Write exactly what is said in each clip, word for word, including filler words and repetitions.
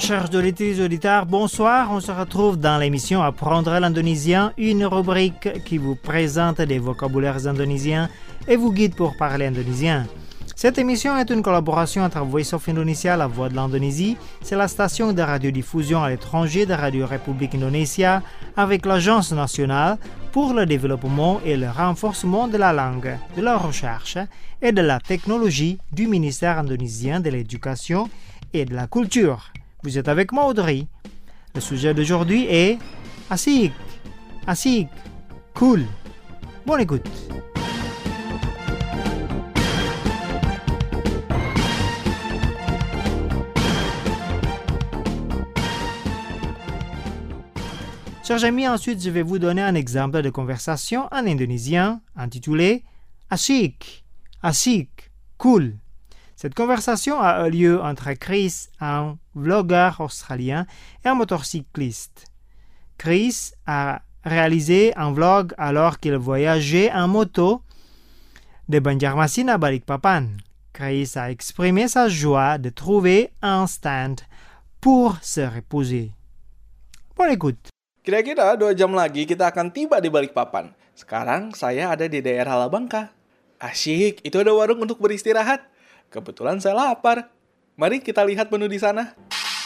Chers auditeurs et auditeurs, bonsoir. On se retrouve dans l'émission Apprendre l'indonésien, une rubrique qui vous présente des vocabulaires indonésiens et vous guide pour parler indonésien. Cette émission est une collaboration entre Voice of Indonesia, la voix de l'Indonésie, c'est la station de radiodiffusion à l'étranger de Radio République Indonésia, avec l'Agence nationale pour le développement et le renforcement de la langue, de la recherche et de la technologie du ministère indonésien de l'Éducation et de la Culture. Vous êtes avec moi, Audrey. Le sujet d'aujourd'hui est Asik, Asik, cool. Bonne écoute. Chers amis, ensuite je vais vous donner un exemple de conversation en indonésien intitulé Asik, Asik, cool. Cette conversation a eu lieu entre Chris, un vlogueur australien, et un motocycliste. Chris a réalisé un vlog alors qu'il voyageait en moto de Banjarmasin à Balikpapan. Chris a exprimé sa joie de trouver un stand pour se reposer. Bonne écoute. Kira-kira dua jam lagi kita akan tiba di Balikpapan. Sekarang saya ada di daerah Labangka. Asyik, itu ada warung untuk beristirahat. Kebetulan saya lapar. Mari kita lihat menu di sana.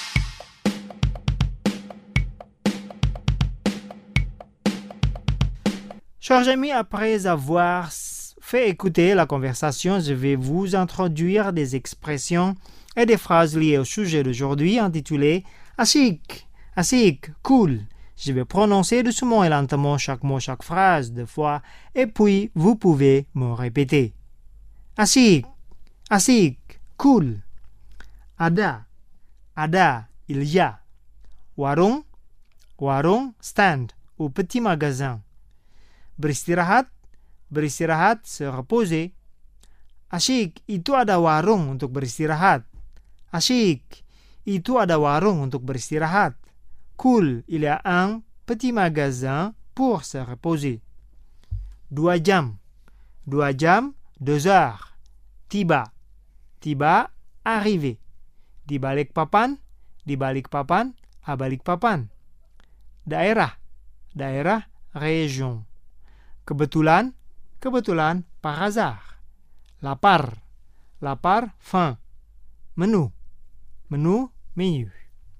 Chers amis, après avoir fait écouter la conversation, je vais vous introduire des expressions et des phrases liées au sujet d'aujourd'hui intitulé Asik, Asik, cool. Je vais prononcer doucement et lentement chaque mot, chaque phrase deux fois, et puis vous pouvez me répéter. Asik, Asik, cool. Ada, ada, il y a. Warung, warung, stand, ou petit magasin. Beristirahat, beristirahat, se reposer. Asyik, itu ada warung untuk beristirahat. Asyik, itu ada warung untuk beristirahat. Cool, il y a un petit magasin pour se reposer. Dua jam, dua jam, deux heures. Tiba, tiba, arrivé. Di Balikpapan, di Balikpapan, à Balikpapan. Daerah, daerah, région. Kebetulan, kebetulan, par hasard. Lapar, lapar, faim. Menu, menu, menu.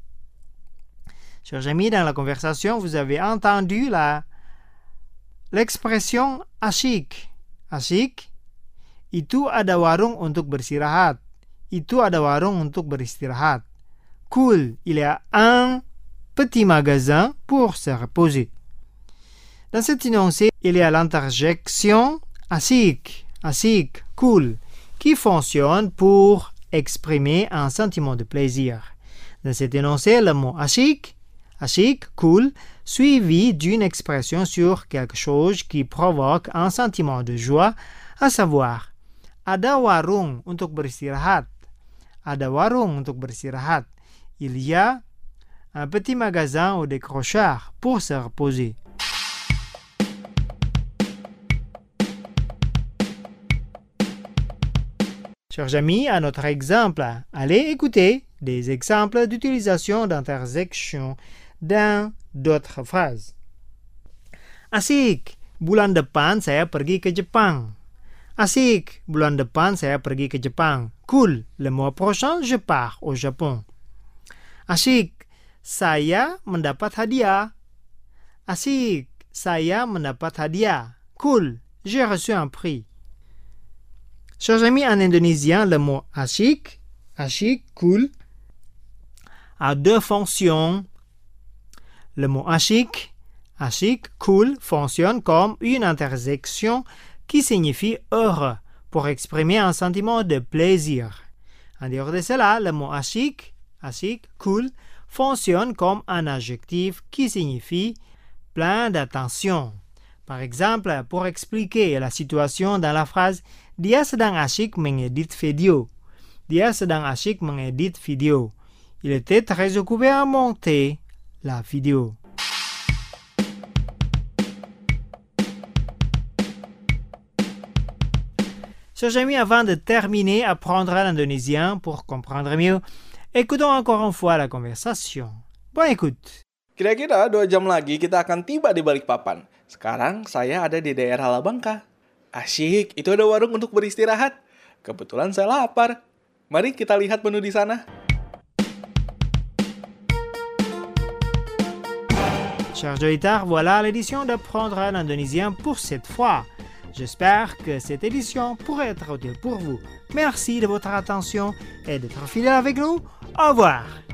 Chers amis, dans la conversation, vous avez entendu la, l'expression asyik. Asyik, itu ada warung untuk beristirahat. Itu ada warung untuk beristirahat. Cool, il y a un petit magasin pour se reposer. Dans cet énoncé, il y a l'interjection asyik, asyik, cool, qui fonctionne pour exprimer un sentiment de plaisir. Dans cet énoncé, le mot asyik, asyik, cool, suivi d'une expression sur quelque chose qui provoque un sentiment de joie, à savoir ada warung untuk beristirahat. Ada warung untuk beristirahat. Il y a un petit magasin au décrocheur pour se reposer. Chers amis, à notre exemple, allez écouter des exemples d'utilisation d'interjection dans d'autres phrases. Asik, bulan depan saya pergi ke Jepang. Asik, bulan depan saya pergi ke Jepang. Cool, le mois prochain je pars au Japon. Asik, saya mendapat hadiah. Asik, saya mendapat hadiah. Cool, j'ai reçu un prix. Chers amis, en indonésien, le mot asyik, asyik, cool, a deux fonctions. Le mot asyik, asyik, cool, fonctionne comme une interjection qui signifie heureux pour exprimer un sentiment de plaisir. En dehors de cela, le mot asyik, asyik, cool, fonctionne comme un adjectif qui signifie plein d'attention. Par exemple, pour expliquer la situation dans la phrase dia sedang asyik mengedit video. Dia sedang asyik mengedit video. Il était très occupé à monter la vidéo. Chers amis, avant de terminer, apprendre l'indonésien pour comprendre mieux, Écoutons encore une fois la conversation. Bonne écoute. Kira-kira dua jam lagi kita akan tiba di Balikpapan. Sekarang saya ada di daerah Labangka. Asyik, itu ada warung untuk beristirahat. Kebetulan saya lapar. Mari kita lihat menu di sana. Chers auditeurs, voilà l'édition d'apprendre l'indonésien pour cette fois. J'espère que cette édition pourrait être utile pour vous. Merci de votre attention et d'être fidèle avec nous. Au revoir.